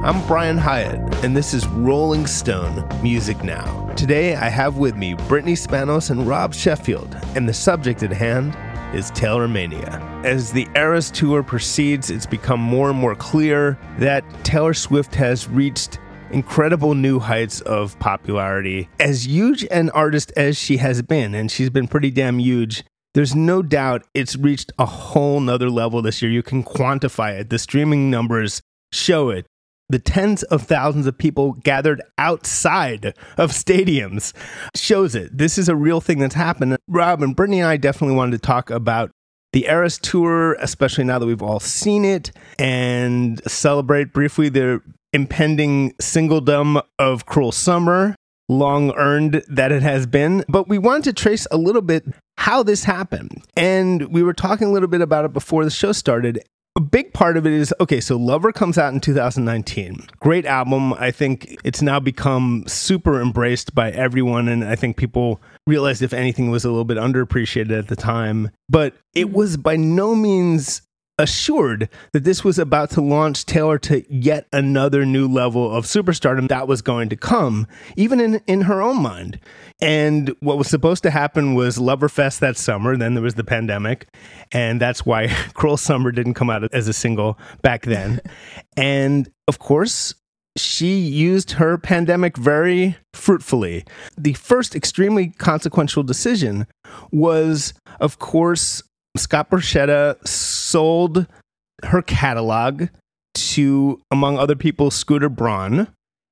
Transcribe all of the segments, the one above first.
I'm Brian Hyatt, and this is Rolling Stone Music Now. Today, I have with me Brittany Spanos and Rob Sheffield, and the subject at hand is Taylor Mania. As the Eras Tour proceeds, it's become more and more clear that Taylor Swift has reached incredible new heights of popularity. As huge an artist as she has been, and she's been pretty damn huge, there's no doubt it's reached a whole nother level this year. You can quantify it. The streaming numbers show it. The tens of thousands of people gathered outside of stadiums shows it. This is a real thing that's happened. Rob and Brittany and I definitely wanted to talk about the Eras Tour, especially now that we've all seen it, and celebrate briefly the impending singledom of Cruel Summer, long earned that it has been. But we wanted to trace a little bit how this happened. And we were talking a little bit about it before the show started. A big part of it is, okay, so Lover comes out in 2019. Great album. I think it's now become super embraced by everyone. And I think people realized, if anything, it was a little bit underappreciated at the time. But it was by no means assured that this was about to launch Taylor to yet another new level of superstardom that was going to come, even in her own mind. And what was supposed to happen was Loverfest that summer. Then there was the pandemic. And that's why Cruel Summer didn't come out as a single back then. And of course, she used her pandemic very fruitfully. The first extremely consequential decision was, of course, Scott Borchetta sold her catalog to, among other people, Scooter Braun,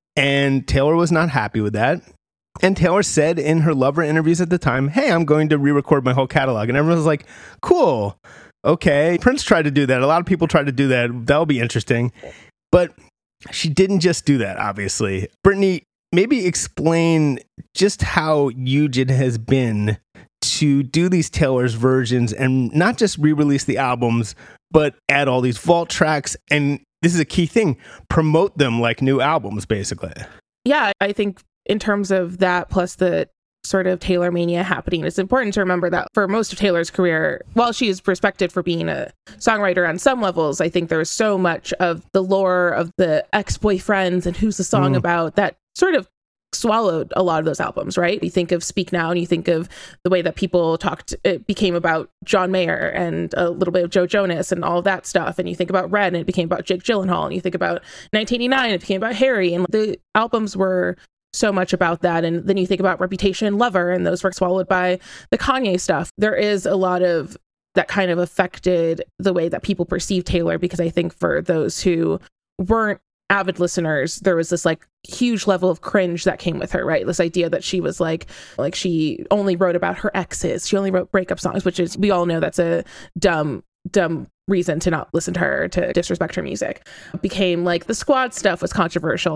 and Taylor was not happy with that. And Taylor said in her Lover interviews at the time, hey, I'm going to re-record my whole catalog. And everyone was like, cool, okay. Prince tried to do that. A lot of people tried to do that. That'll be interesting. But she didn't just do that, obviously. Brittany, maybe explain just how huge it has been to do these Taylor's versions and not just re-release the albums, but add all these vault tracks. And this is a key thing, promote them like new albums, basically. Yeah, I think in terms of that, plus the sort of Taylor Mania happening, it's important to remember that for most of Taylor's career, while she is respected for being a songwriter on some levels, I think there was so much of the lore of the ex-boyfriends and who's the song about that sort of swallowed a lot of those albums, right? You think of Speak Now and you think of the way that people talked, it became about John Mayer and a little bit of Joe Jonas and all of that stuff. And you think about Red and it became about Jake Gyllenhaal. And you think about 1989, it became about Harry. And the albums were so much about that. And then you think about Reputation, Lover, and those were swallowed by the Kanye stuff. There is a lot of that kind of affected the way that people perceive Taylor, because I think for those who weren't avid listeners, there was this like huge level of cringe that came with her, right? This idea that she was like she only wrote about her exes. She only wrote breakup songs, which is, we all know that's a dumb reason to not listen to her, to disrespect her music. Became like the Squad stuff was controversial.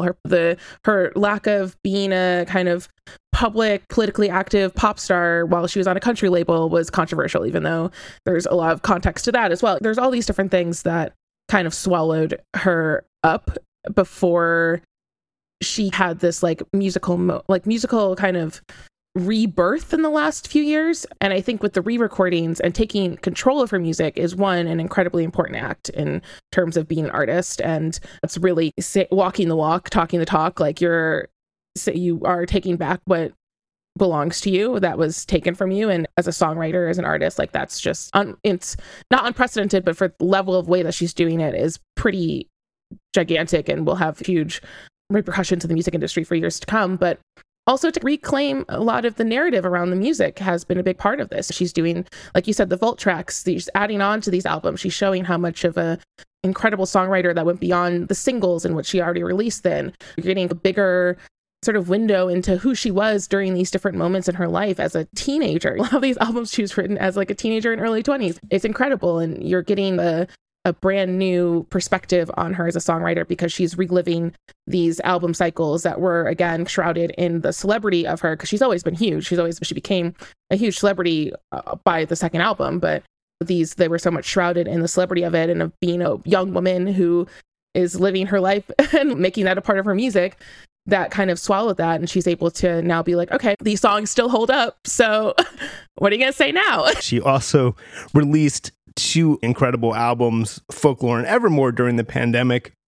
Her lack of being a kind of public, politically active pop star while she was on a country label was controversial, even though there's a lot of context to that as well. There's all these different things that kind of swallowed her up before she had this like musical kind of rebirth in the last few years. And I think with the re-recordings and taking control of her music is an incredibly important act in terms of being an artist. And it's really walking the walk, talking the talk. Like you are taking back what belongs to you that was taken from you. And as a songwriter, as an artist, like that's just it's not unprecedented, but for the level of way that she's doing it is pretty gigantic and will have huge repercussions in the music industry for years to come. But also to reclaim a lot of the narrative around the music has been a big part of this. She's doing, like you said, the vault tracks, she's adding on to these albums. She's showing how much of a incredible songwriter that went beyond the singles in which she already released then. You're getting a bigger sort of window into who she was during these different moments in her life as a teenager. A lot of these albums she's written as like a teenager in early 20s. It's incredible. And you're getting a brand new perspective on her as a songwriter because she's reliving these album cycles that were, again, shrouded in the celebrity of her, because she's always been huge. She became a huge celebrity by the second album, but they were so much shrouded in the celebrity of it and of being a young woman who is living her life and making that a part of her music. That kind of swallowed that, and she's able to now be like, okay, these songs still hold up, so what are you gonna say now? She also released 2 incredible albums, Folklore and Evermore, during the pandemic.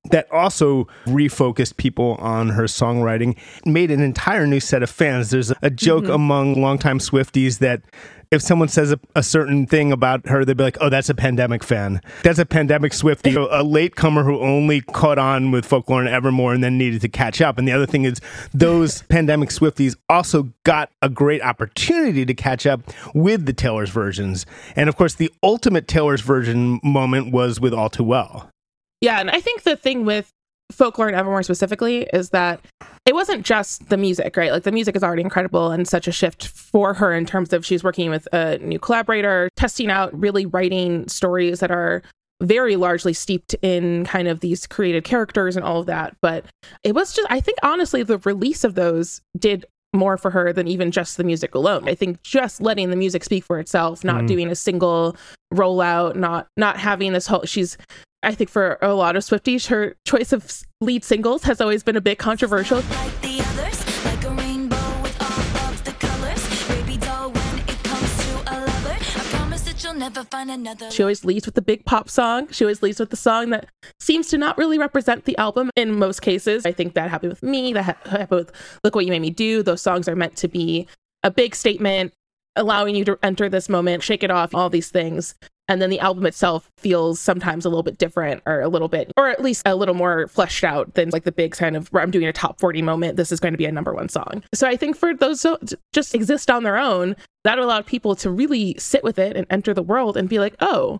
that also refocused people on her songwriting, made an entire new set of fans. There's a joke among longtime Swifties that if someone says a certain thing about her, they'd be like, oh, that's a Pandemic fan. That's a Pandemic Swiftie, a latecomer who only caught on with Folklore and Evermore and then needed to catch up. And the other thing is those Pandemic Swifties also got a great opportunity to catch up with the Taylor's versions. And of course, the ultimate Taylor's version moment was with All Too Well. Yeah, and I think the thing with Folklore and Evermore specifically is that it wasn't just the music, right? Like the music is already incredible and such a shift for her in terms of she's working with a new collaborator, testing out, really writing stories that are very largely steeped in kind of these created characters and all of that. But it was just, I think honestly, the release of those did more for her than even just the music alone. I think just letting the music speak for itself, not doing a single rollout, not having this whole, I think for a lot of Swifties, her choice of lead singles has always been a bit controversial. Like the others, like a rainbow with all of the colors. Baby doll, when it comes to a lover, I promise that you'll never find another. She always leads with the big pop song. She always leads with the song that seems to not really represent the album in most cases. I think that happened with Me, that happened with Look What You Made Me Do. Those songs are meant to be a big statement, allowing you to enter this moment, shake it off, all these things. And then the album itself feels sometimes a little bit different or at least a little more fleshed out than like the big kind of, I'm doing a top 40 moment, this is going to be a number one song. So I think for those to just exist on their own, that allowed people to really sit with it and enter the world and be like, oh,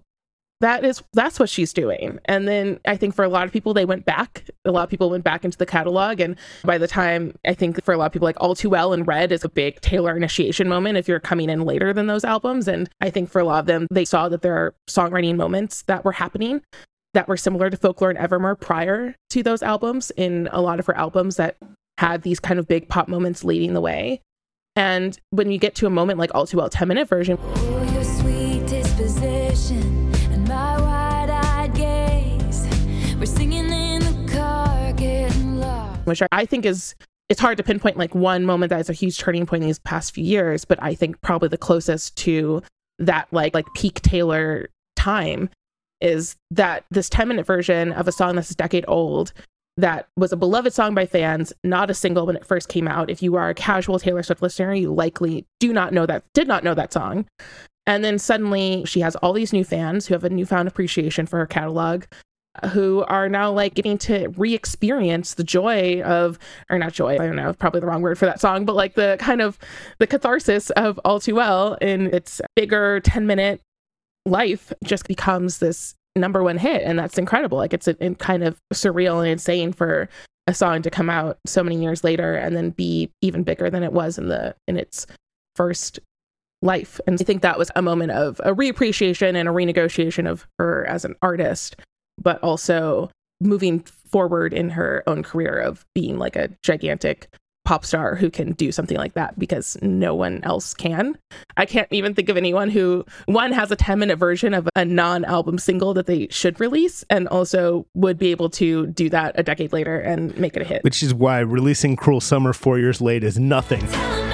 that's what she's doing. And then I think for a lot of people, a lot of people went back into the catalog. And by the time, I think for a lot of people, like All Too Well and Red is a big Taylor initiation moment if you're coming in later than those albums. And I think for a lot of them, they saw that there are songwriting moments that were happening that were similar to Folklore and Evermore prior to those albums in a lot of her albums that had these kind of big pop moments leading the way. And when you get to a moment like All Too Well 10-minute version, Oh, your sweet disposition. My wide-eyed gaze. We're singing in the car, getting lost. which I think it's hard to pinpoint like one moment that is a huge turning point in these past few years, but I think probably the closest to that like peak Taylor time is that this 10-minute version of a song that's a decade old that was a beloved song by fans, not a single when it first came out. If you are a casual Taylor Swift listener, you likely did not know that song. And then suddenly she has all these new fans who have a newfound appreciation for her catalog, who are now like getting to re-experience the joy of, or not joy, I don't know, probably the wrong word for that song, but like the kind of the catharsis of All Too Well in its bigger 10-minute life just becomes this number one hit. And that's incredible. Like it's kind of surreal and insane for a song to come out so many years later and then be even bigger than it was in its first life. And I think that was a moment of a reappreciation and a renegotiation of her as an artist, but also moving forward in her own career of being like a gigantic pop star who can do something like that because no one else can. I can't even think of anyone who, one, has a 10-minute version of a non-album single that they should release and also would be able to do that a decade later and make it a hit. Which is why releasing Cruel Summer 4 years late is nothing.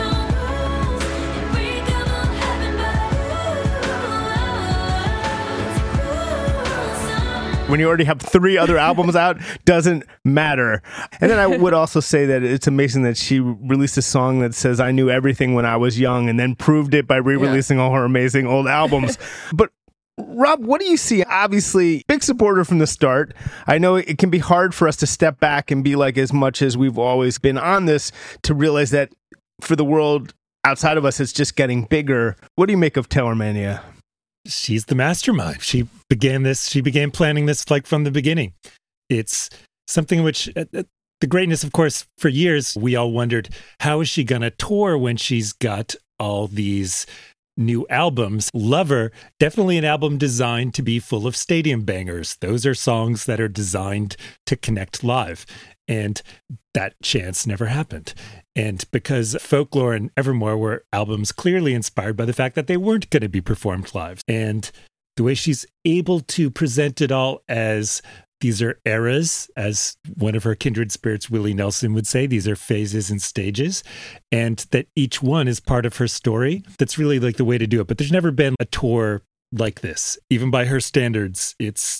When you already have 3 other albums out, doesn't matter. And then I would also say that it's amazing that she released a song that says, I knew everything when I was young, and then proved it by re-releasing all her amazing old albums. But Rob, what do you see? Obviously, big supporter from the start. I know it can be hard for us to step back and be like, as much as we've always been on this, to realize that for the world outside of us, it's just getting bigger. What do you make of Taylor Mania? She's the mastermind. She began planning this like from the beginning. It's something which the greatness, of course, for years, we all wondered, how is she going to tour when she's got all these new albums? Lover, definitely an album designed to be full of stadium bangers. Those are songs that are designed to connect live. And that chance never happened. And because Folklore and Evermore were albums clearly inspired by the fact that they weren't going to be performed live. And the way she's able to present it all as these are eras, as one of her kindred spirits, Willie Nelson, would say, these are phases and stages, and that each one is part of her story. That's really like the way to do it. But there's never been a tour like this. Even by her standards, it's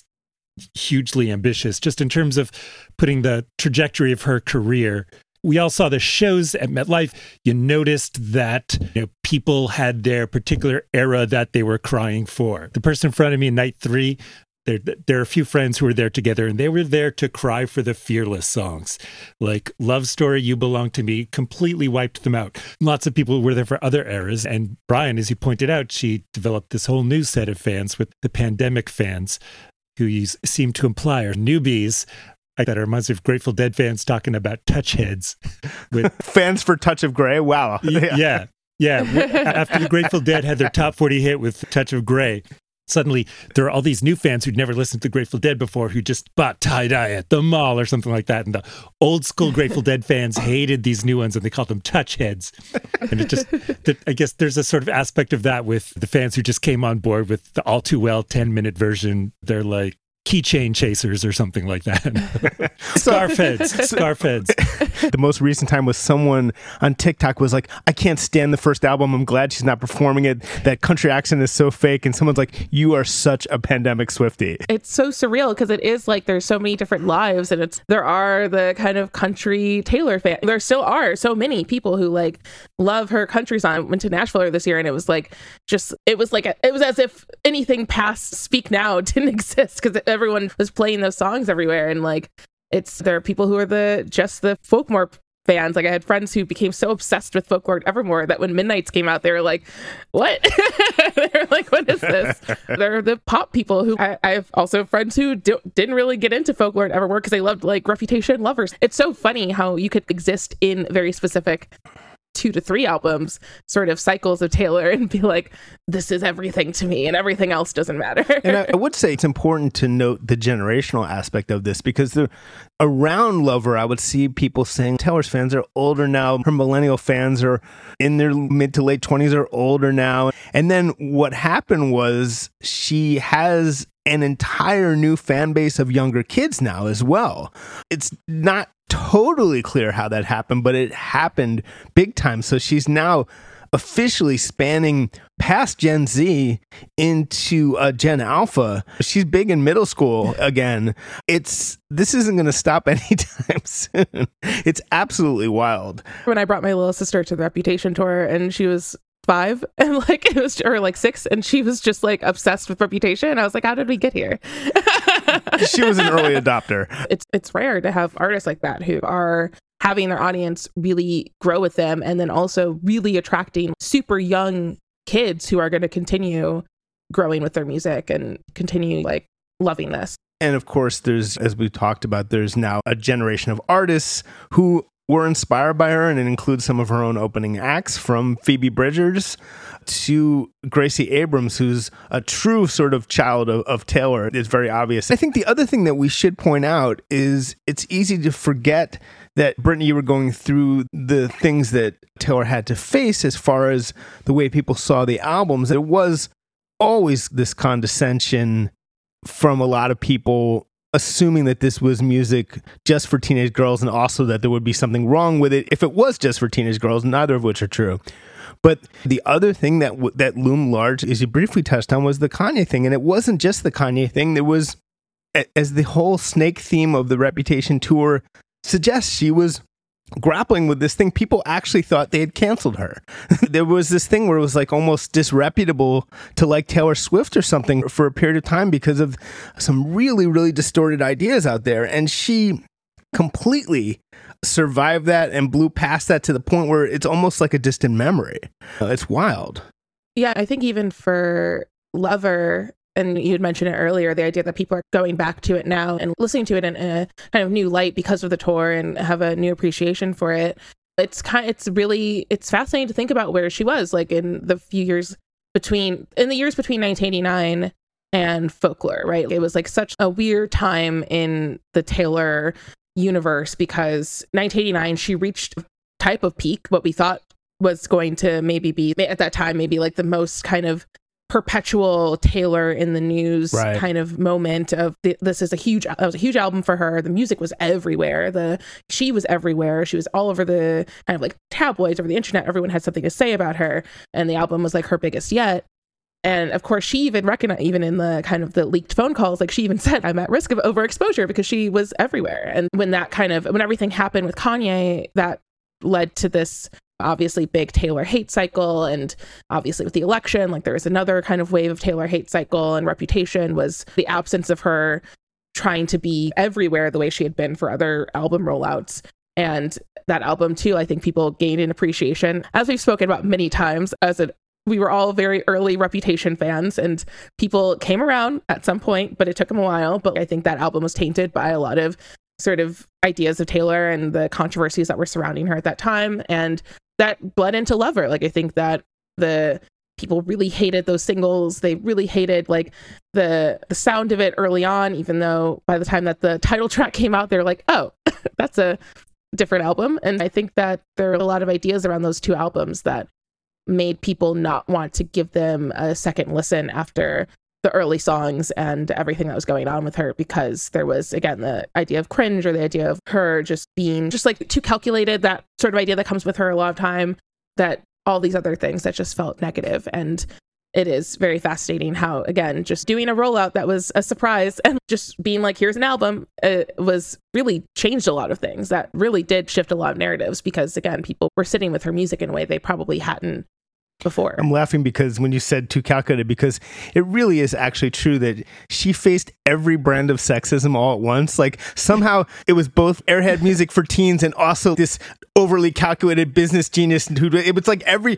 hugely ambitious, just in terms of putting the trajectory of her career. We all saw the shows at MetLife. You noticed that people had their particular era that they were crying for. The person in front of me in night 3, there are a few friends who were there together, and they were there to cry for the Fearless songs. Like Love Story, You Belong to Me, completely wiped them out. Lots of people were there for other eras. And Brian, as you pointed out, she developed this whole new set of fans with the pandemic fans, who you seem to imply are newbies. That reminds me of Grateful Dead fans talking about touch heads. With fans for Touch of Grey. Wow. Yeah. After the Grateful Dead had their top 40 hit with Touch of Grey, suddenly there are all these new fans who'd never listened to Grateful Dead before who just bought tie-dye at the mall or something like that. And the old school Grateful Dead fans hated these new ones and they called them touch heads. And it just, I guess there's a sort of aspect of that with the fans who just came on board with the all too well 10-minute version. They're like keychain chasers or something like that. Scarf heads. The most recent time was someone on TikTok was like, I can't stand the first album. I'm glad she's not performing it. That country accent is so fake. And someone's like, you are such a pandemic Swiftie. It's so surreal because it is like there's so many different lives, and there are the kind of country Taylor fan. There still are so many people who like love her country song. I went to Nashville this year, and it was as if anything past Speak Now didn't exist because everyone was playing those songs everywhere. And like there are people who are just the Folklore fans. Like I had friends who became so obsessed with Folklore Evermore that when Midnights came out, they were like, what? They're like, what is this? They're the pop people who I have also friends who didn't really get into Folklore Evermore because they loved like Reputation, Lovers. It's so funny how you could exist in very specific 2 to 3 albums sort of cycles of Taylor and be like, this is everything to me and everything else doesn't matter. And I would say it's important to note the generational aspect of this, because around Lover, I would see people saying Taylor's fans are older now. Her millennial fans are in their mid to late 20s or older now. And then what happened was she has an entire new fan base of younger kids now as well. It's not totally clear how that happened, but it happened big time. So she's now officially spanning past Gen Z into Gen Alpha. She's big in middle school again. This isn't going to stop anytime soon. It's absolutely wild. When I brought my little sister to the Reputation tour, and she was 5 and like it was, or like 6, and she was just like obsessed with Reputation. I was like, how did we get here? She was an early adopter. It's rare to have artists like that who are having their audience really grow with them, and then also really attracting super young kids who are going to continue growing with their music and continue like loving this. And of course, as we talked about, there's now a generation of artists who were inspired by her, and it includes some of her own opening acts, from Phoebe Bridgers to Gracie Abrams, who's a true sort of child of Taylor. It's very obvious. I think the other thing that we should point out is it's easy to forget that, Brittany, you were going through the things that Taylor had to face as far as the way people saw the albums. There was always this condescension from a lot of people, assuming that this was music just for teenage girls, and also that there would be something wrong with it if it was just for teenage girls, neither of which are true. But the other thing that loomed large, as you briefly touched on, was the Kanye thing. And it wasn't just the Kanye thing. There was, as the whole Snake theme of the Reputation tour suggests, she was grappling with this thing. People actually thought they had canceled her. There was this thing where it was like almost disreputable to like Taylor Swift or something for a period of time because of some really, really distorted ideas out there. And she completely survived that and blew past that to the point where it's almost like a distant memory. It's wild. Yeah, I think even for Lover, and you had mentioned it earlier, the idea that people are going back to it now and listening to it in a kind of new light because of the tour and have a new appreciation for it. It's fascinating to think about where she was like in the years between 1989 and Folklore, right? It was like such a weird time in the Taylor universe because 1989 she reached a type of peak, what we thought was going to maybe be at that time maybe like the most kind of perpetual Taylor in the news kind of moment of this was a huge album for her. The music was everywhere. She was everywhere. She was all over the kind of like tabloids, over the internet. Everyone had something to say about her, and the album was like her biggest yet. And of course, she even recognized, even in the kind of the leaked phone calls, like she even said, I'm at risk of overexposure because she was everywhere. And when everything happened with Kanye, that led to this obviously big Taylor hate cycle. And obviously with the election, like there was another kind of wave of Taylor hate cycle, and Reputation was the absence of her trying to be everywhere the way she had been for other album rollouts. And that album too, I think people gained an appreciation, as we've spoken about many times, we were all very early Reputation fans, and people came around at some point, but it took them a while. But I think that album was tainted by a lot of sort of ideas of Taylor and the controversies that were surrounding her at that time. And that bled into Lover. Like, I think that the people really hated those singles. They really hated like the sound of it early on, even though by the time that the title track came out, they're like, oh, that's a different album. And I think that there are a lot of ideas around those two albums that made people not want to give them a second listen after the early songs and everything that was going on with her, because there was, again, the idea of cringe, or the idea of her just being just like too calculated, that sort of idea that comes with her a lot of time, that all these other things that just felt negative. And it is very fascinating how, again, just doing a rollout that was a surprise and just being like, here's an album, was really changed a lot of things. That really did shift a lot of narratives, because, again, people were sitting with her music in a way they probably hadn't before. I'm laughing because when you said too calculated, because it really is actually true that she faced every brand of sexism all at once. Like, somehow it was both airhead music for teens and also this overly calculated business genius who, it was like every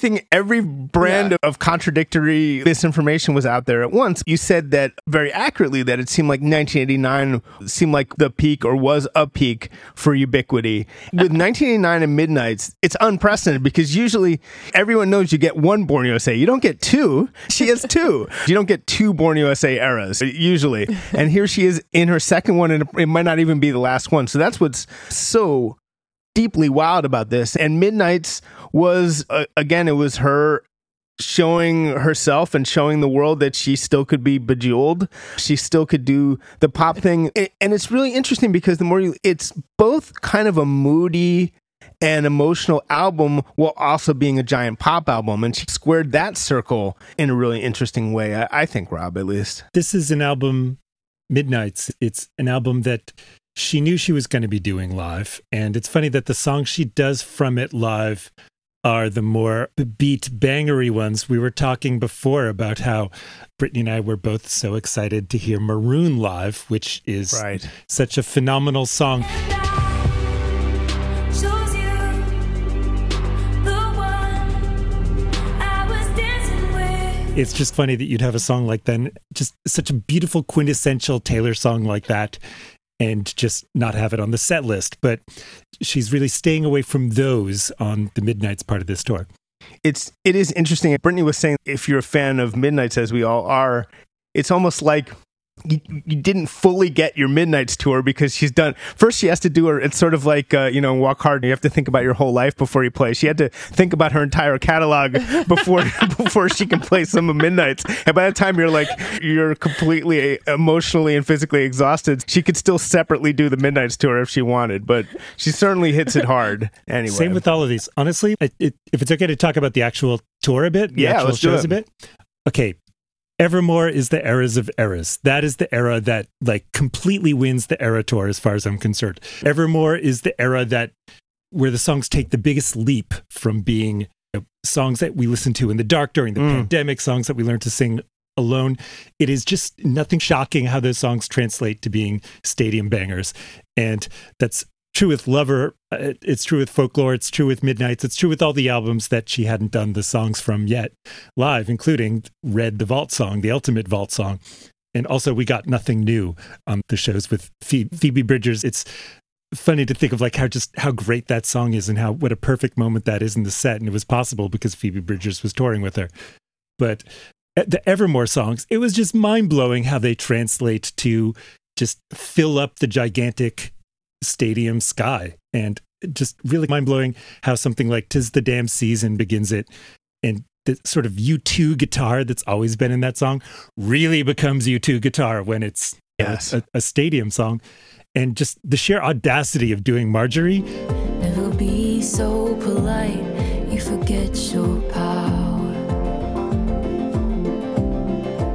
brand of contradictory misinformation was out there at once. You said that very accurately, that it seemed like 1989 seemed like the peak, or was a peak, for Ubiquity. With 1989 and Midnights, it's unprecedented, because usually everyone knows you get one Born USA. You don't get two. She has two. You don't get two Born USA eras, usually. And here she is in her second one, and it might not even be the last one. So that's what's so deeply wild about this. And Midnights was, again, it was her showing herself and showing the world that she still could be bejeweled. She still could do the pop thing. And it's really interesting, because it's both kind of a moody and emotional album while also being a giant pop album. And she squared that circle in a really interesting way, I think, Rob, at least. This is an album, Midnights. It's an album that she knew she was going to be doing live. And it's funny that the songs she does from it live are the more beat bangery ones. We were talking before about how Brittany and I were both so excited to hear Maroon live, which is such a phenomenal song. It's just funny that you'd have a song like that, just such a beautiful quintessential Taylor song like that, and just not have it on the set list. But she's really staying away from those on the Midnights part of this tour. It is interesting. Brittany was saying, if you're a fan of Midnights, as we all are, it's almost like you didn't fully get your Midnights tour, because she has to do her, it's sort of like, Walk Hard, you have to think about your whole life before you play. She had to think about her entire catalog before she can play some of Midnights. And by the time you're completely emotionally and physically exhausted, she could still separately do the Midnights tour if she wanted, but she certainly hits it hard anyway. Same with all of these. Honestly, if it's okay to talk about the actual tour a bit, let's do it. A bit. Okay. Evermore is the eras of eras. That is the era that completely wins the Era Tour, as far as I'm concerned. Evermore is the era where the songs take the biggest leap from being songs that we listened to in the dark during the pandemic, songs that we learned to sing alone. It is just nothing shocking how those songs translate to being stadium bangers. And that's true with Lover, it's true with Folklore, it's true with Midnights, it's true with all the albums that she hadn't done the songs from yet live, including Red, the Vault song, the ultimate Vault song. And also we got Nothing New on the shows with Phoebe Bridgers. It's funny to think of how great that song is, and what a perfect moment that is in the set. And it was possible because Phoebe Bridgers was touring with her. But the Evermore songs, it was just mind-blowing how they translate to just fill up the gigantic stadium sky, and just really mind-blowing how something like 'Tis the Damn Season begins it, and the sort of U2 guitar that's always been in that song really becomes U2 guitar when it's a stadium song. And just the sheer audacity of doing Marjorie. Never be so polite, you forget your power.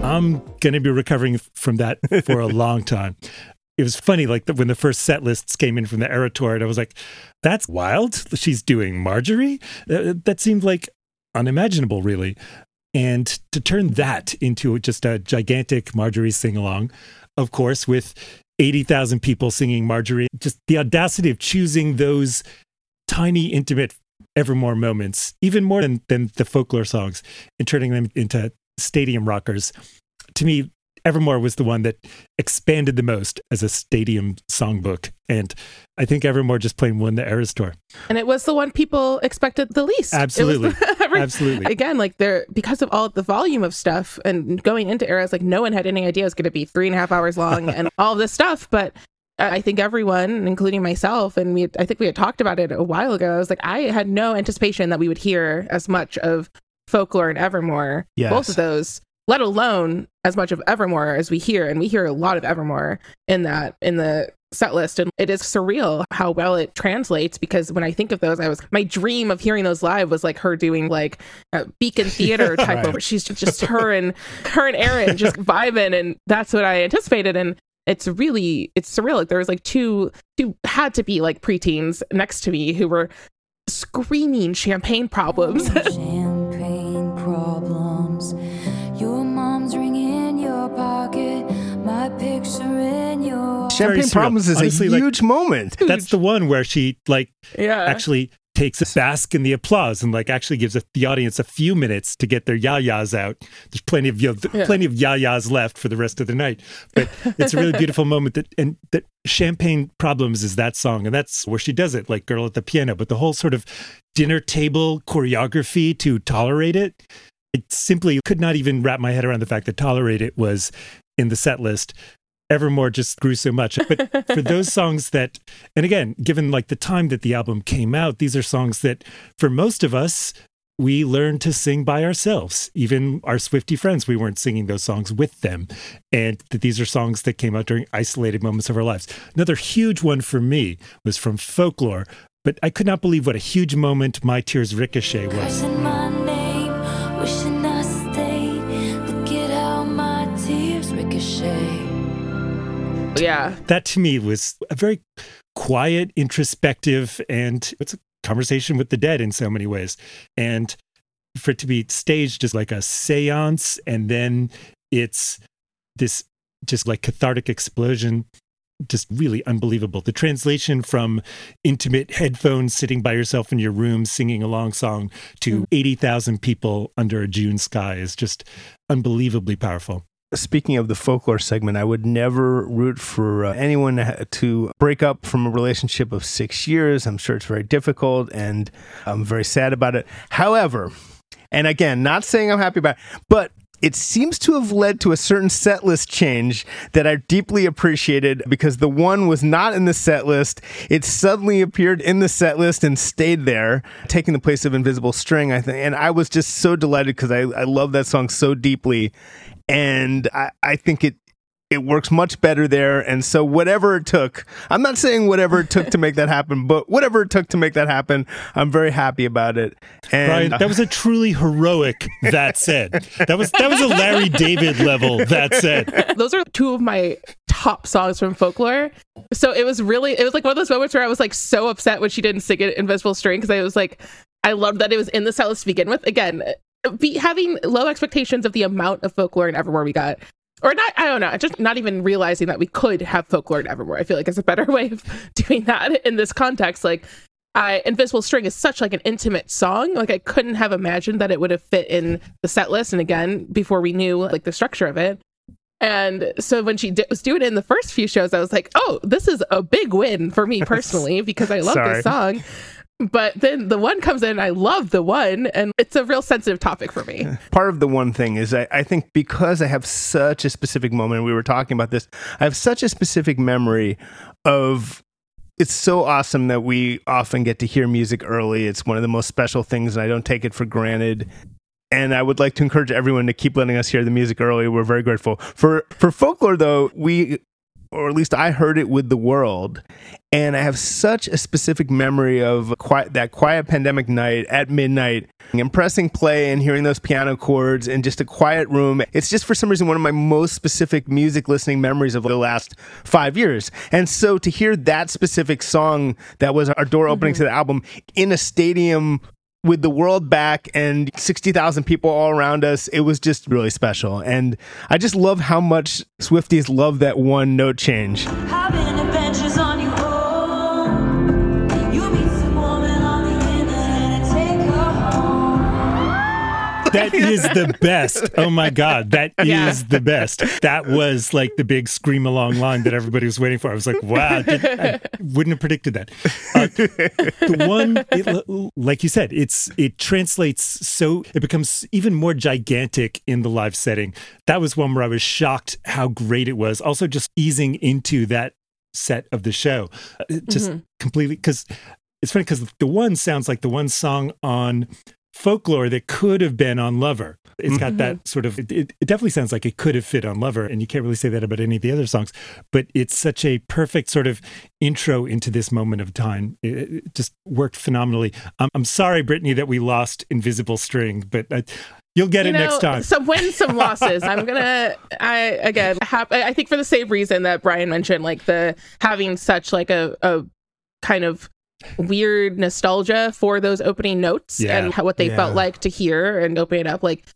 I'm going to be recovering from that for a long time. It was funny, like when the first set lists came in from the Era Tour, and I was like, that's wild. She's doing Marjorie? That seemed like unimaginable, really. And to turn that into just a gigantic Marjorie sing-along, of course, with 80,000 people singing Marjorie, just the audacity of choosing those tiny, intimate Evermore moments, even more than the folklore songs, and turning them into stadium rockers. To me, Evermore was the one that expanded the most as a stadium songbook. And I think Evermore just plain won the Eras Tour. And it was the one people expected the least. Absolutely. Absolutely. Again, like because of all the volume of stuff and going into Eras, like no one had any idea it was going to be 3.5 hours long and all this stuff. But I think everyone, including myself, and I think we had talked about it a while ago. I was like, I had no anticipation that we would hear as much of Folklore and Evermore, both of those, let alone as much of Evermore as we hear. And we hear a lot of Evermore in the set list. And it is surreal how well it translates, because when I think of those, my dream of hearing those live was like her doing like a Beacon Theater type of, she's just her and Aaron just vibing. And that's what I anticipated. And it's surreal. Like there was like two had to be like preteens next to me who were screaming Champagne Problems. Champagne problems. Your mom's ring in your pocket. My picture in your Champagne Problems is honestly, a huge moment. That's the one where she actually takes a bask in the applause and like actually gives the audience a few minutes to get their yayas out. There's plenty of yayas left for the rest of the night, but it's a really beautiful moment. That Champagne Problems is that song, and that's where she does it, like Girl at the Piano. But the whole sort of dinner table choreography to Tolerate It, it simply could not even wrap my head around the fact that Tolerate It was in the set list. Evermore just grew so much. But for those songs that, and again, given like the time that the album came out, these are songs that for most of us, we learned to sing by ourselves. Even our Swiftie friends, we weren't singing those songs with them. And that these are songs that came out during isolated moments of our lives. Another huge one for me was from Folklore, but I could not believe what a huge moment My Tears Ricochet was. my name, wishing I stayed. Look at how my tears ricochet. Yeah. That to me was a very quiet, introspective, and it's a conversation with the dead in so many ways. And for it to be staged as like a seance, and then it's this just like cathartic explosion, just really unbelievable. The translation from intimate headphones sitting by yourself in your room singing a long song to 80,000 people under a June sky is just unbelievably powerful. Speaking of the Folklore segment, I would never root for anyone to break up from a relationship of 6 years. I'm sure it's very difficult, and I'm very sad about it. However, and again, not saying I'm happy about it, but it seems to have led to a certain set list change that I deeply appreciated, because the one was not in the set list. It suddenly appeared in the set list and stayed there, taking the place of Invisible String, I think. And I was just so delighted because I love that song so deeply. And I think it works much better there. And so whatever it took, I'm not saying whatever it took to make that happen, but whatever it took to make that happen, I'm very happy about it. And Brian, that was a truly heroic That Said. That was a Larry David level That Said. Those are two of my top songs from Folklore. So it was like one of those moments where I was like so upset when she didn't sing it Invisible String, because I was like, I loved that it was in the set list to begin with. Again, having low expectations of the amount of Folklore and Evermore we got. Or not, I don't know, just not even realizing that we could have Folklore and Evermore. I feel like it's a better way of doing that in this context. Like, Invisible String is such like an intimate song. Like, I couldn't have imagined that it would have fit in the set list. And again, before we knew like the structure of it. And so when she was doing it in the first few shows, I was like, oh, this is a big win for me personally, because I love this song. But then the one comes in, I love the one, and it's a real sensitive topic for me. Part of the one thing is I think because I have such a specific moment, and we were talking about this, I have such a specific memory of, it's so awesome that we often get to hear music early. It's one of the most special things, and I don't take it for granted. And I would like to encourage everyone to keep letting us hear the music early. We're very grateful. For Folklore, though, we or at least I heard it with The World. And I have such a specific memory of that quiet pandemic night at midnight and pressing play and hearing those piano chords in just a quiet room. It's just for some reason one of my most specific music listening memories of the last 5 years. And so to hear that specific song that was our door opening to the album in a stadium with the world back and 60,000 people all around us, it was just really special. And I just love how much Swifties love that one note change. Having adventures on your own. You meet some woman on the internet and take her home. That is the best. Oh my God, that is the best. That was like the big scream along line that everybody was waiting for. I was like, wow, I wouldn't have predicted that. The one, like you said, it translates so, it becomes even more gigantic in the live setting. That was one where I was shocked how great it was. Also just easing into that set of the show. Just completely, because it's funny because the one sounds like the one song on Folklore that could have been on Lover. It's got that sort of, it definitely sounds like it could have fit on Lover, and you can't really say that about any of the other songs, but it's such a perfect sort of intro into this moment of time. It just worked phenomenally. I'm sorry, Brittany, that we lost Invisible String, but you'll get it next time. Some wins, some losses. I think for the same reason that Brian mentioned, like the having such like a kind of weird nostalgia for those opening notes and what they felt like to hear and open it up, like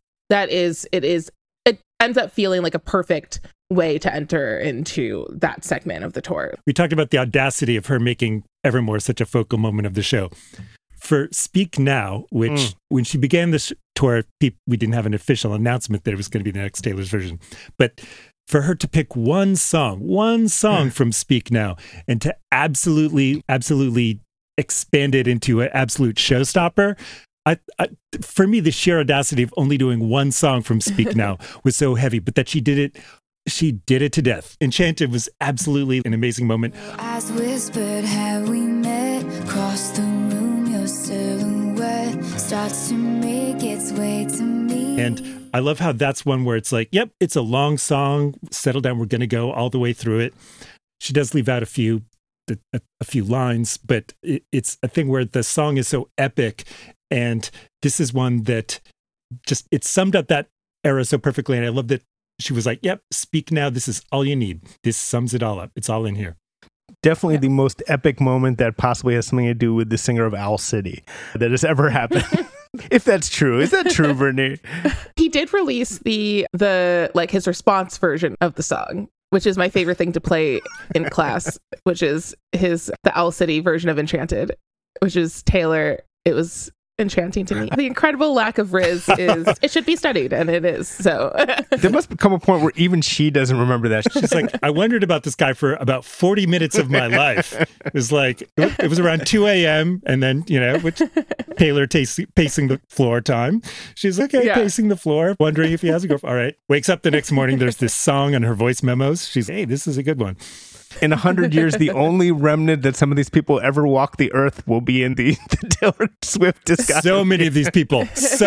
it ends up feeling like a perfect way to enter into that segment of the tour. We talked about the audacity of her making Evermore such a focal moment of the show. For Speak Now, which when she began this tour, we didn't have an official announcement that it was going to be the next Taylor's version, but for her to pick one song from Speak Now and to absolutely expand it into an absolute showstopper. For me, the sheer audacity of only doing one song from Speak Now was so heavy, but that she did it to death. Enchanted was absolutely an amazing moment. As whispered, have we met? Across the room, your silhouette starts to make its way to me. And I love how that's one where it's like, yep, it's a long song. Settle down. We're going to go all the way through it. She does leave out a few lines, but it's a thing where the song is so epic, and this is one that just, it summed up that era so perfectly. And I love that she was like, yep, Speak Now, this is all you need. This sums it all up. It's all in here. Definitely the most epic moment that possibly has something to do with the singer of Owl City that has ever happened. If that's true. Is that true, Brittany? He did release the like his response version of the song, which is my favorite thing to play in class, which is the Owl City version of Enchanted, which is Taylor. It was enchanting to me. The incredible lack of Riz it should be studied, and it is. So there must come a point where even she doesn't remember that. She's like, I wondered about this guy for about 40 minutes of my life. It was like, it was around 2 a.m. and then, which Taylor pacing the floor time. She's like, okay, pacing the floor, wondering if he has a girlfriend. All right. Wakes up the next morning. There's this song on her voice memos. She's, hey, this is a good one. In 100 years, the only remnant that some of these people ever walk the earth will be in the Taylor Swift discography. So many of these people.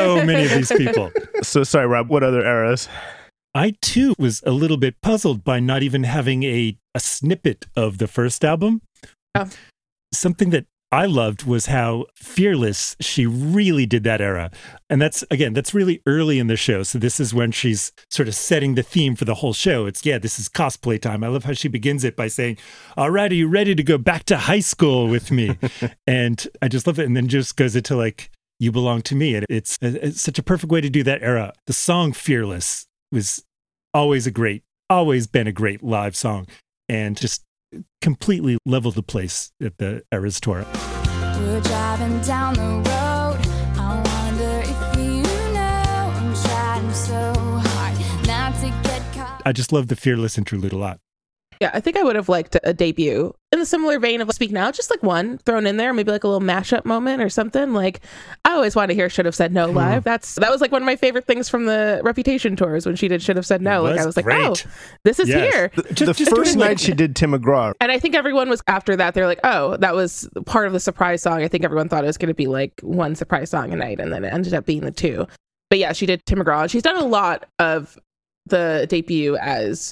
So sorry, Rob, what other eras? I too was a little bit puzzled by not even having a snippet of the first album. Oh. Something that I loved was how fearless she really did that era. And that's really early in the show. So this is when she's sort of setting the theme for the whole show. This is cosplay time. I love how she begins it by saying, all right, are you ready to go back to high school with me? And I just love it. And then just goes into like, you belong to me. And it's such a perfect way to do that era. The song Fearless was always been a great live song, and just completely leveled the place at the Eras Tour. We're driving down the road. I wonder if you know I'm trying so hard not to get caught. I just love the Fearless interlude a lot. Yeah, I think I would have liked a debut in a similar vein of Speak Now, just like one thrown in there, maybe like a little mashup moment or something. Like, I always wanted to hear Should Have Said No live. That was like one of my favorite things from the Reputation tours when she did Should Have Said No. Like, I was like, great. oh, this is here. The first night she did Tim McGraw. And I think everyone was after that. They're like, oh, that was part of the surprise song. I think everyone thought it was going to be like one surprise song a night, and then it ended up being the two. But yeah, she did Tim McGraw. She's done a lot of the debut as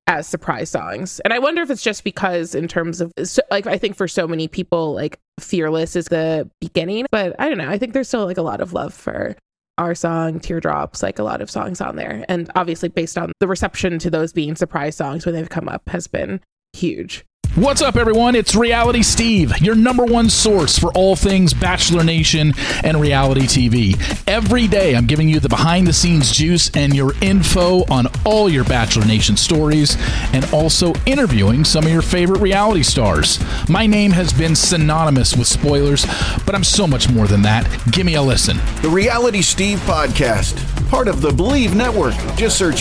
as surprise songs. And I wonder if it's just because in terms of, like, I think for so many people, like, Fearless is the beginning, but I don't know. I think there's still like a lot of love for Our Song, Teardrops, like a lot of songs on there. And obviously based on the reception to those being surprise songs when they've come up has been huge. What's up, everyone? It's Reality Steve, your number one source for all things Bachelor Nation and reality TV. Every day, I'm giving you the behind-the-scenes juice and your info on all your Bachelor Nation stories, and also interviewing some of your favorite reality stars. My name has been synonymous with spoilers, but I'm so much more than that. Give me a listen. The Reality Steve Podcast, part of the Believe Network. Just search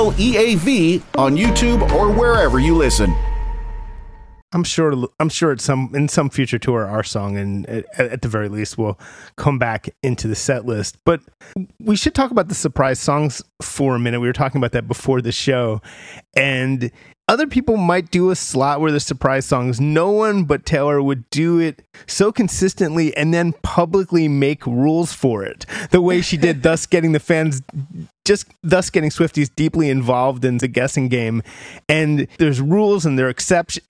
BLEAV on YouTube or wherever you listen. I'm sure it's in some future tour, Our Song, and at the very least will come back into the set list. But we should talk about the surprise songs for a minute. We were talking about that before the show, and other people might do a slot where the surprise songs. No one but Taylor would do it so consistently and then publicly make rules for it the way she did, thus getting the fans, thus getting Swifties deeply involved in the guessing game. And there's rules and there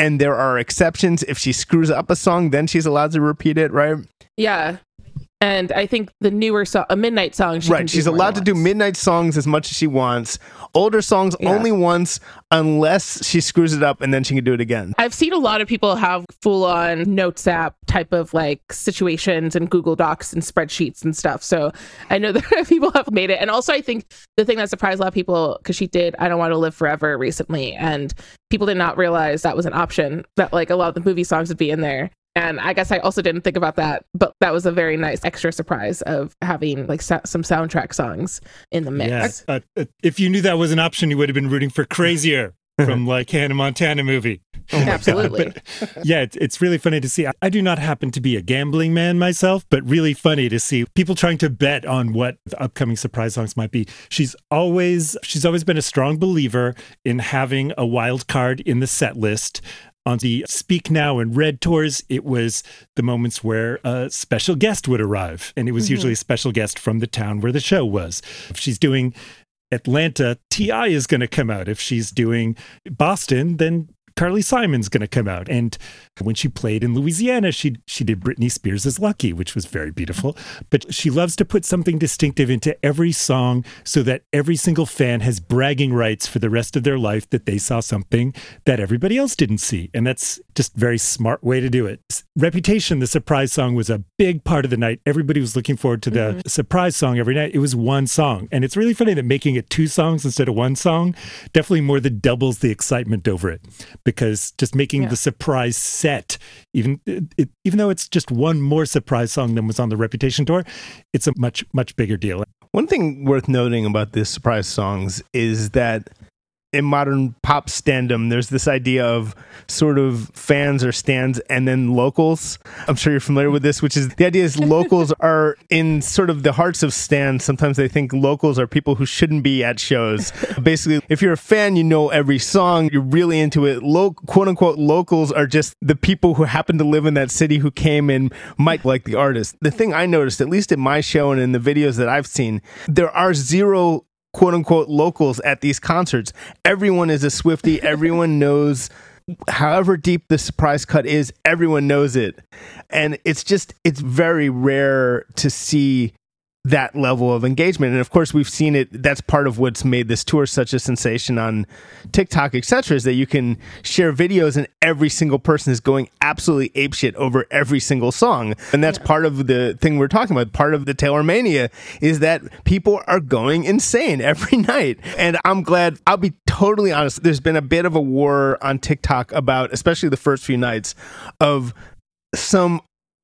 are exceptions. If she screws up a song, then she's allowed to repeat it, right? Yeah. And I think the newer song, a Midnight song, she's allowed to do Midnight songs as much as she wants. Older songs only once, unless she screws it up, and then she can do it again. I've seen a lot of people have full-on Notes app type of like situations and Google Docs and spreadsheets and stuff. So I know that people have made it. And also, I think the thing that surprised a lot of people, because she did I Don't Want to Live Forever recently, and people did not realize that was an option, that like a lot of the movie songs would be in there. And I guess I also didn't think about that, but that was a very nice extra surprise of having like some soundtrack songs in the mix. Yeah, if you knew that was an option, you would have been rooting for Crazier from like Hannah Montana movie. Oh absolutely. Yeah, it's really funny to see. I do not happen to be a gambling man myself, but really funny to see people trying to bet on what the upcoming surprise songs might be. She's always been a strong believer in having a wild card in the set list. On the Speak Now and Red tours, it was the moments where a special guest would arrive. And it was usually a special guest from the town where the show was. If she's doing Atlanta, T.I. is going to come out. If she's doing Boston, then Carly Simon's going to come out. And when she played in Louisiana, she did Britney Spears' Lucky, which was very beautiful. But she loves to put something distinctive into every song so that every single fan has bragging rights for the rest of their life that they saw something that everybody else didn't see. And that's just a very smart way to do it. Reputation, the surprise song, was a big part of the night. Everybody was looking forward to the surprise song every night. It was one song. And it's really funny that making it two songs instead of one song definitely more than doubles the excitement over it. Because just making the surprise set, even though it's just one more surprise song than was on the Reputation tour, it's a much, much bigger deal. One thing worth noting about these surprise songs is that in modern pop standom, there's this idea of sort of fans or stans and then locals. I'm sure you're familiar with this, which is the idea is locals are in sort of the hearts of stans. Sometimes they think locals are people who shouldn't be at shows. Basically, if you're a fan, you know every song, you're really into it. Quote unquote, locals are just the people who happen to live in that city who came and might like the artist. The thing I noticed, at least at my show and in the videos that I've seen, there are zero quote unquote locals at these concerts. Everyone is a Swiftie. Everyone knows, however deep the surprise cut is, everyone knows it. And it's very rare to see that level of engagement. And of course, we've seen it. That's part of what's made this tour such a sensation on TikTok, etc., is that you can share videos and every single person is going absolutely apeshit over every single song. And that's part of the thing we're talking about. Part of the Taylor Mania is that people are going insane every night. And I'm glad, I'll be totally honest, there's been a bit of a war on TikTok about, especially the first few nights, of some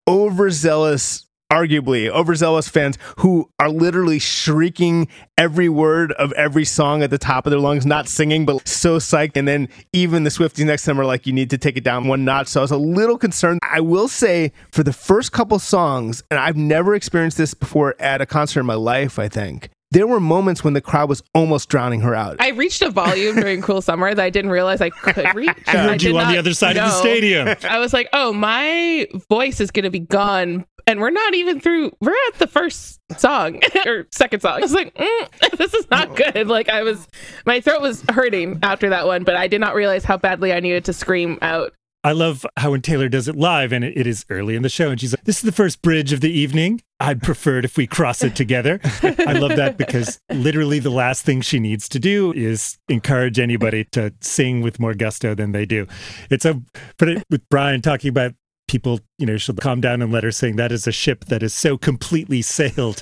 arguably overzealous fans who are literally shrieking every word of every song at the top of their lungs, not singing, but so psyched. And then even the Swifties next to them are like, you need to take it down one notch. So I was a little concerned. I will say for the first couple songs, and I've never experienced this before at a concert in my life, I think, there were moments when the crowd was almost drowning her out. I reached a volume during Cruel Summer that I didn't realize I could reach. I heard you on the other side of the stadium. I was like, oh, my voice is going to be gone And we're not even through, we're at the first song or second song. I was like, this is not good. Like my throat was hurting after that one, but I did not realize how badly I needed to scream out. I love how when Taylor does it live, and it is early in the show, and she's like, this is the first bridge of the evening. I'd prefer it if we cross it together. I love that because literally the last thing she needs to do is encourage anybody to sing with more gusto than they do. But with Brian talking about people, she'll calm down and let her sing, that is a ship that is so completely sailed.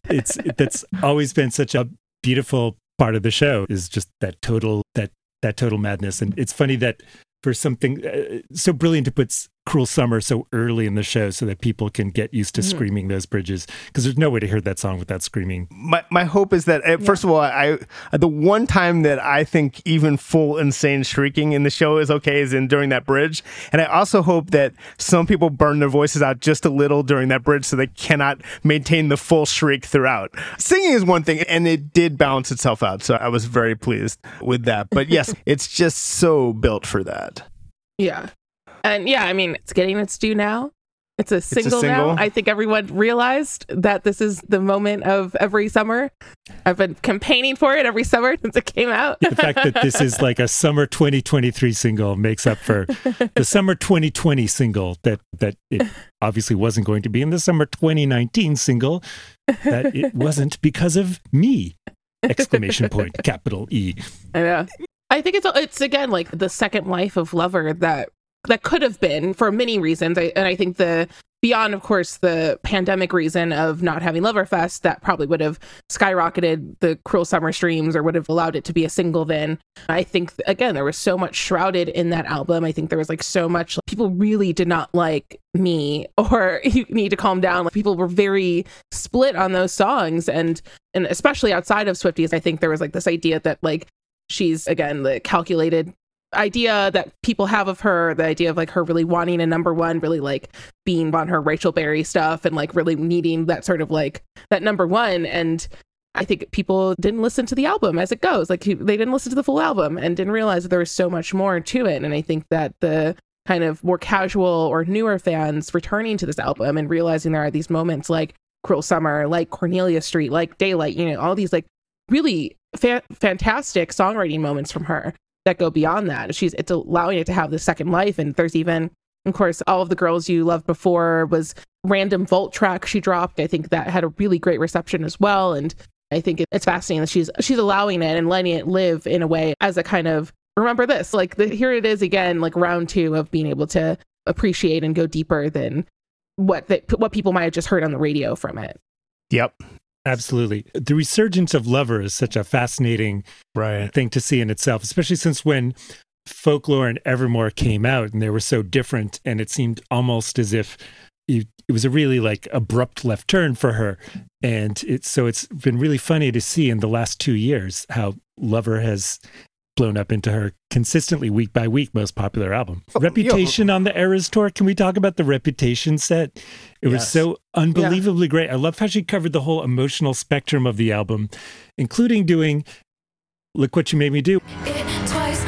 That's always been such a beautiful part of the show, is just that total madness. And it's funny that for something so brilliant to put Cruel Summer so early in the show so that people can get used to screaming those bridges, because there's no way to hear that song without screaming. My hope is that, first of all, the one time that I think even full insane shrieking in the show is okay is during that bridge. And I also hope that some people burn their voices out just a little during that bridge so they cannot maintain the full shriek throughout. Singing is one thing, and it did balance itself out, so I was very pleased with that. But yes, it's just so built for that. Yeah. And yeah, I mean, it's getting its due now. It's a single now. I think everyone realized that this is the moment of every summer. I've been campaigning for it every summer since it came out. The fact that this is like a summer 2023 single makes up for the summer 2020 single that it obviously wasn't going to be in the summer 2019 single, that it wasn't because of me! Exclamation point, capital E. I know. I think it's again like the second life of Lover that could have been for many reasons. And I think beyond, of course, the pandemic reason of not having Loverfest, that probably would have skyrocketed the Cruel Summer streams or would have allowed it to be a single then. I think, again, there was so much shrouded in that album. I think there was like so much, people really did not like Me or You Need to Calm Down. Like, people were very split on those songs. And especially outside of Swifties, I think there was like this idea that like she's, again, the calculated idea that people have of her, the idea of like her really wanting a number one, really like being on her Rachel Berry stuff and like really needing that sort of like that number one. And I think people didn't listen to the album as it goes. Like they didn't listen to the full album and didn't realize that there was so much more to it. And I think that the kind of more casual or newer fans returning to this album and realizing there are these moments like Cruel Summer, like Cornelia Street, like Daylight, all these like really fantastic songwriting moments from her that go beyond that. It's allowing it to have this second life. And there's even, of course, All of the Girls You Loved Before was random vault track she dropped. I think that had a really great reception as well. And I think it's fascinating that she's allowing it and letting it live in a way as a kind of, remember this, like here it is again, like round two of being able to appreciate and go deeper than what people might have just heard on the radio from it. Yep. Absolutely. The resurgence of Lover is such a fascinating thing to see in itself, especially since when Folklore and Evermore came out and they were so different, and it seemed almost as if it was a really like abrupt left turn for her. And it's been really funny to see in the last 2 years how Lover has blown up into her consistently week by week most popular album. Reputation on the Eras tour. Can we talk about the Reputation set? It was so unbelievably great. I love how she covered the whole emotional spectrum of the album, including doing Look What You Made Me Do. It twice.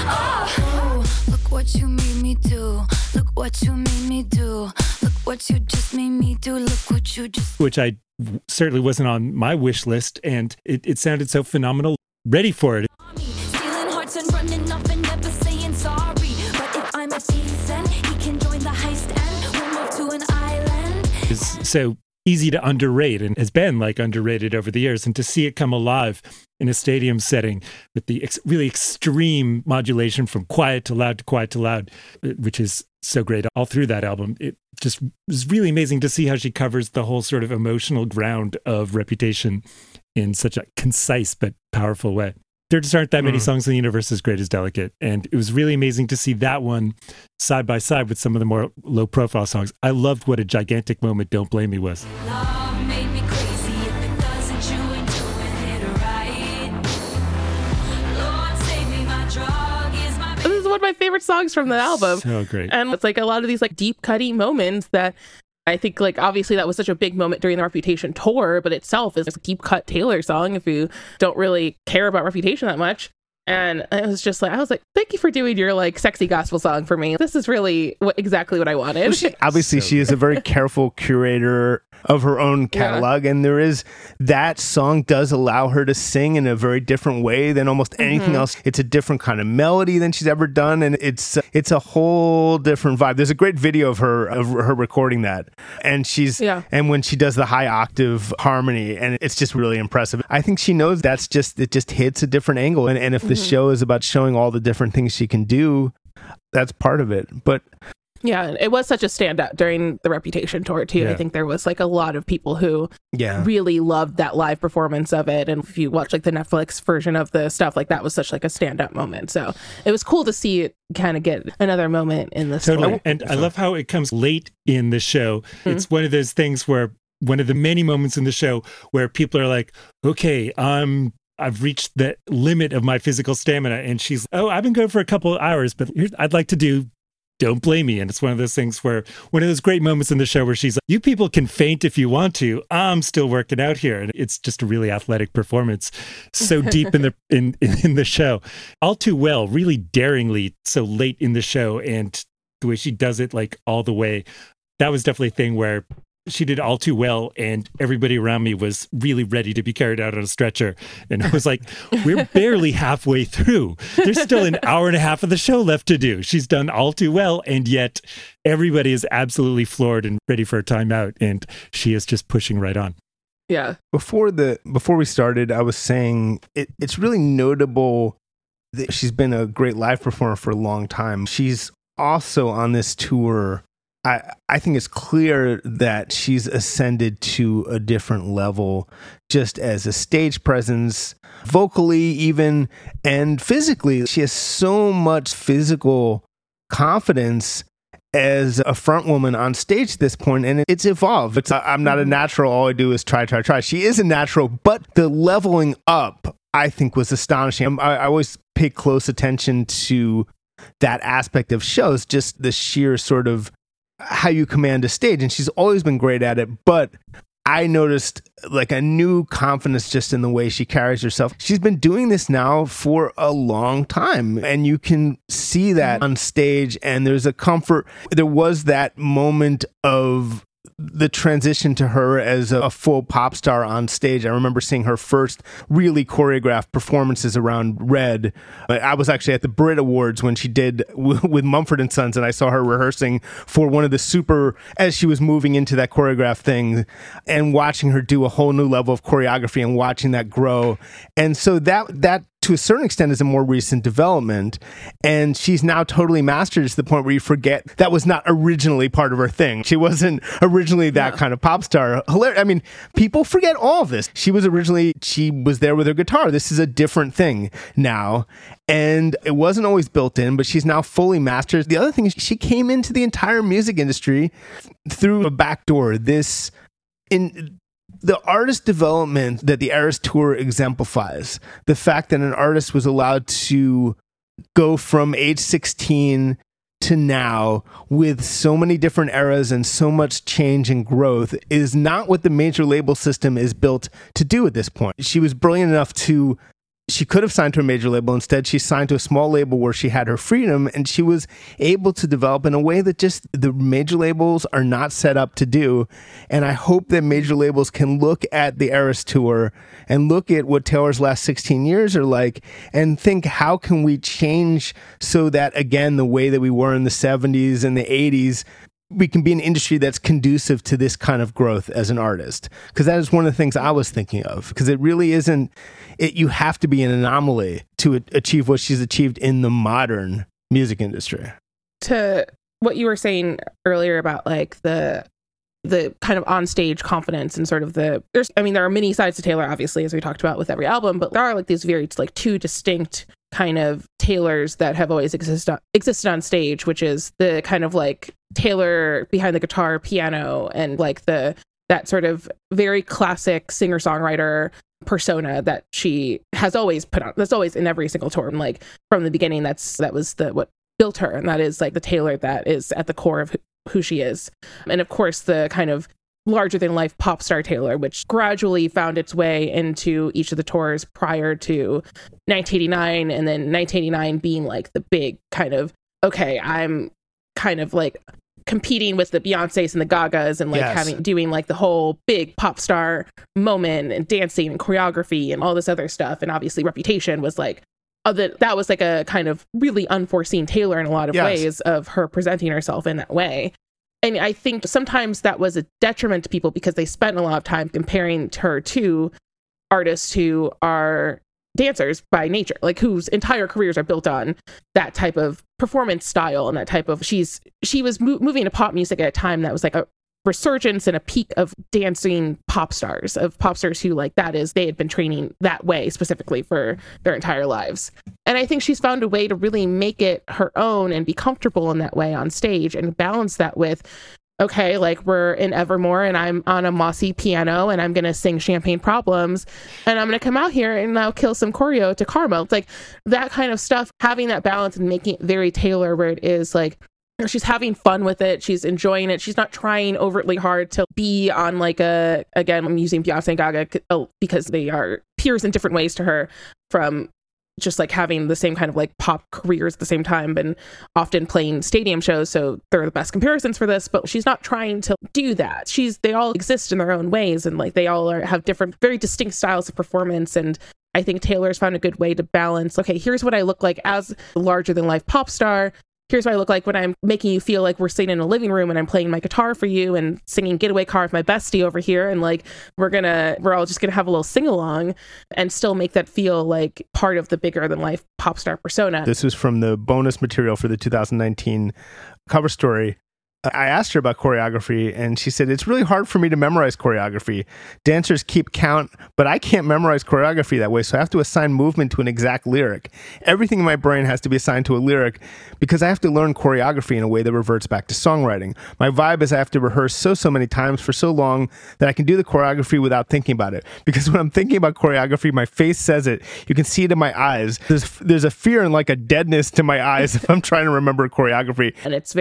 Oh, look what you made me do. Look what you made me do. Look what you just made me do. Look what you just... Which I certainly wasn't on my wish list, and it sounded so phenomenal. Ready for it. And running off and never saying sorry. But if I'm a thief, then he can join the heist and we'll move to an island. It's so easy to underrate and has been like underrated over the years. And to see it come alive in a stadium setting with the really extreme modulation from quiet to loud to quiet to loud, which is so great all through that album. It just was really amazing to see how she covers the whole sort of emotional ground of Reputation in such a concise but powerful way. There just aren't that many songs in the universe as great as Delicate. And it was really amazing to see that one side by side with some of the more low profile songs. I loved what a gigantic moment Don't Blame Me was. Love made me crazy. If it doesn't, you ain't doing it right. Lord, save me, my drug is my... This is one of my favorite songs from the album. So great. And it's like a lot of these like deep cutting moments that I think like obviously that was such a big moment during the Reputation tour, but itself is a deep cut Taylor song if you don't really care about Reputation that much. And I was like, thank you for doing your like sexy gospel song for me. This is really exactly what I wanted. Well, she is a very careful curator of her own catalog, and that song does allow her to sing in a very different way than almost anything else. It's a different kind of melody than she's ever done, and it's a whole different vibe. There's a great video of her recording that, and and when she does the high octave harmony, and it's just really impressive. I think she knows it just hits a different angle, and if the show is about showing all the different things she can do, that's part of it. But yeah, it was such a standout during the Reputation tour too. I think there was like a lot of people who really loved that live performance of it. And if you watch like the Netflix version of the stuff, like that was such like a standout moment. So it was cool to see it kind of get another moment in this. Totally. And I love how it comes late in the show. It's one of those things where one of the many moments in the show where people are like, okay, I've reached the limit of my physical stamina. And she's, I've been going for a couple of hours, but I'd like to do Don't Blame Me. And it's one of those things where one of those great moments in the show where she's like, you people can faint if you want to. I'm still working out here. And it's just a really athletic performance. So deep in the show. All Too Well, really daringly so late in the show. And the way she does it like all the way, that was definitely a thing where she did All Too Well, and everybody around me was really ready to be carried out on a stretcher. And I was like, we're barely halfway through. There's still an hour and a half of the show left to do. She's done All Too Well, and yet everybody is absolutely floored and ready for a timeout, and she is just pushing right on. Yeah. Before we started, I was saying it's really notable that she's been a great live performer for a long time. She's also on this tour. I think it's clear that she's ascended to a different level just as a stage presence, vocally even, and physically. She has so much physical confidence as a front woman on stage at this point, and it's evolved. I'm not a natural, all I do is try. She is a natural, but the leveling up, I think, was astonishing. I always pay close attention to that aspect of shows, just the sheer sort of how you command a stage, and she's always been great at it, but I noticed like a new confidence just in the way she carries herself. She's been doing this now for a long time, and you can see that on stage, and there's a comfort. There was that moment of the transition to her as a full pop star on stage. I remember seeing her first really choreographed performances around Red. I was actually at the Brit Awards when she did with Mumford & Sons, and I saw her rehearsing for one of the as she was moving into that choreographed thing, and watching her do a whole new level of choreography and watching that grow. And so that to a certain extent is a more recent development, and she's now totally mastered it to the point where you forget that was not originally part of her thing. She wasn't originally that kind of pop star. I mean, people forget all of this. She was there with her guitar. This is a different thing now, and it wasn't always built in, but she's now fully mastered. The other thing is she came into the entire music industry through a back door. The artist development that the Eras Tour exemplifies, the fact that an artist was allowed to go from age 16 to now with so many different eras and so much change and growth, is not what the major label system is built to do at this point. She was brilliant enough she could have signed to a major label. Instead, she signed to a small label where she had her freedom, and she was able to develop in a way that just the major labels are not set up to do. And I hope that major labels can look at the Eras Tour and look at what Taylor's last 16 years are like and think, how can we change so that, again, the way that we were in the 70s and the 80s, we can be an industry that's conducive to this kind of growth as an artist. Because that is one of the things I was thinking of. Because it really isn't, you have to be an anomaly to achieve what she's achieved in the modern music industry. To what you were saying earlier about like the kind of on-stage confidence and sort of there are many sides to Taylor, obviously, as we talked about with every album, but there are like these very like two distinct kind of Taylors that have always existed on stage, which is the kind of like Taylor behind the guitar, piano, and like that sort of very classic singer-songwriter persona that she has always put on. That's always in every single tour, and like from the beginning, that was what built her, and that is like the Taylor that is at the core of who she is. And of course, the kind of larger than life pop star Taylor, which gradually found its way into each of the tours prior to 1989. And then 1989 being like the big kind of, okay, I'm kind of like competing with the Beyoncés and the Gagas and like doing like the whole big pop star moment and dancing and choreography and all this other stuff. And obviously Reputation was like, that was like a kind of really unforeseen Taylor in a lot of ways of her presenting herself in that way. And I think sometimes that was a detriment to people because they spent a lot of time comparing her to artists who are dancers by nature, like whose entire careers are built on that type of performance style and that type of she was moving to pop music at a time that was like a resurgence and a peak of dancing pop stars who like they had been training that way specifically for their entire lives. And I think she's found a way to really make it her own and be comfortable in that way on stage and balance that with, okay, like we're in Evermore and I'm on a mossy piano and I'm going to sing Champagne Problems and I'm going to come out here and I'll kill some choreo to Karma. It's like that kind of stuff, having that balance and making it very Taylor where it is like, she's having fun with it. She's enjoying it. She's not trying overtly hard to be on like again, I'm using Beyonce and Gaga because they are peers in different ways to her, from just like having the same kind of like pop careers at the same time and often playing stadium shows. So they're the best comparisons for this, but she's not trying to do that. They all exist in their own ways. And like they all have different, very distinct styles of performance. And I think Taylor's found a good way to balance, okay, here's what I look like as a larger than life pop star. Here's what I look like when I'm making you feel like we're sitting in a living room and I'm playing my guitar for you and singing Getaway Car with my bestie over here. And like, we're all just going to have a little sing along and still make that feel like part of the bigger than life pop star persona. This was from the bonus material for the 2019 cover story. I asked her about choreography and she said, it's really hard for me to memorize choreography. Dancers keep count, but I can't memorize choreography that way. So I have to assign movement to an exact lyric. Everything in my brain has to be assigned to a lyric because I have to learn choreography in a way that reverts back to songwriting. My vibe is I have to rehearse so many times for so long that I can do the choreography without thinking about it. Because when I'm thinking about choreography, my face says it. You can see it in my eyes. There's a fear and like a deadness to my eyes if I'm trying to remember choreography. And it's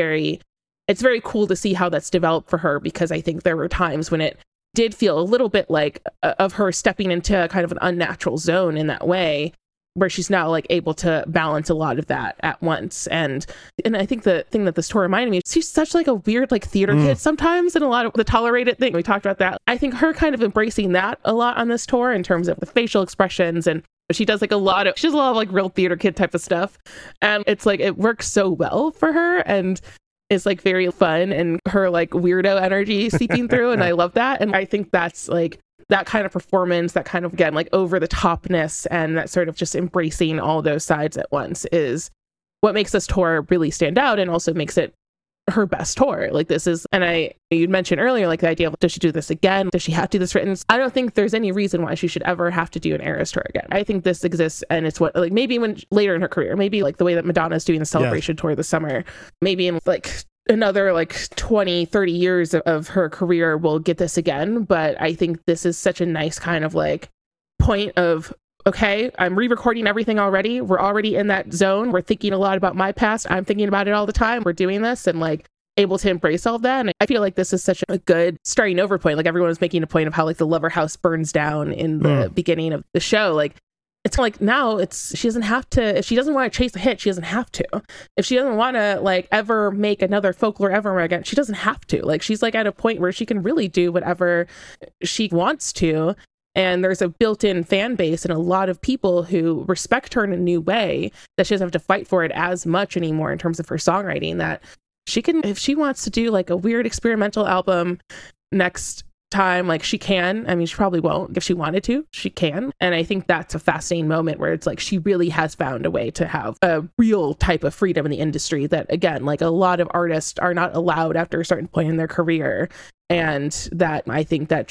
very cool to see how that's developed for her, because I think there were times when it did feel a little bit like of her stepping into kind of an unnatural zone in that way, where she's now like able to balance a lot of that at once. And I think the thing that this tour reminded me of, she's such like a weird like theater kid sometimes, and a lot of the tolerated thing, we talked about that. I think her kind of embracing that a lot on this tour in terms of the facial expressions, and she does a lot of like real theater kid type of stuff. And it's like, it works so well for her. And is like very fun, and her like weirdo energy seeping through, and I love that. And I think that's like that kind of performance, that kind of, again, like over the topness and that sort of just embracing all those sides at once is what makes this tour really stand out, and also makes it her best tour. Like this is, and you'd mentioned earlier, like the idea of, does she do this again? Does she have to do this written? I don't think there's any reason why she should ever have to do an Eras tour again. I think this exists, and it's what, like, maybe when later in her career, maybe like the way that Madonna's doing the Celebration tour this summer, maybe in like another like 20-30 years of her career we'll get this again. But I think this is such a nice kind of like point of, okay, I'm re-recording everything already. We're already in that zone. We're thinking a lot about my past. I'm thinking about it all the time. We're doing this and like able to embrace all of that. And I feel like this is such a good starting over point. Like everyone was making a point of how like the Lover House burns down in the beginning of the show. Like it's like now she doesn't have to, if she doesn't want to chase a hit, she doesn't have to. If she doesn't want to like ever make another Folklore Evermore again, she doesn't have to. Like she's like at a point where she can really do whatever she wants to. And there's a built-in fan base and a lot of people who respect her in a new way, that she doesn't have to fight for it as much anymore in terms of her songwriting, that she can, if she wants to do like a weird experimental album next time, like she can. I mean, she probably won't. If she wanted to, she can. And I think that's a fascinating moment where it's like she really has found a way to have a real type of freedom in the industry that, again, like a lot of artists are not allowed after a certain point in their career. And that I think that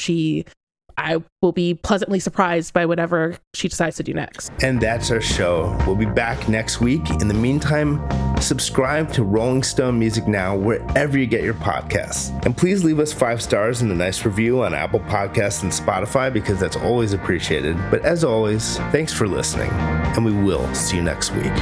I will be pleasantly surprised by whatever she decides to do next. And that's our show. We'll be back next week. In the meantime, subscribe to Rolling Stone Music Now wherever you get your podcasts. And please leave us 5 stars and a nice review on Apple Podcasts and Spotify, because that's always appreciated. But as always, thanks for listening, and we will see you next week.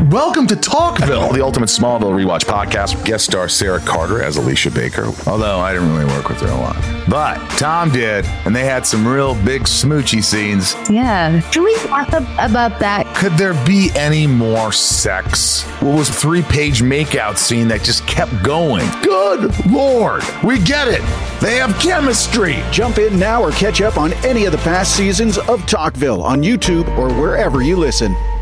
and welcome to Talkville. The Ultimate Smallville Rewatch Podcast. Guest star Sarah Carter as Alicia Baker, although I didn't really work with her a lot. But Tom did, and they had some real big smoochy scenes. Yeah. Can we talk about that? Could there be any more sex? What was a 3-page makeout scene that just kept going? Good Lord, we get it. They have chemistry. Jump in now or catch up on any of the past seasons of Talkville on YouTube or wherever you listen.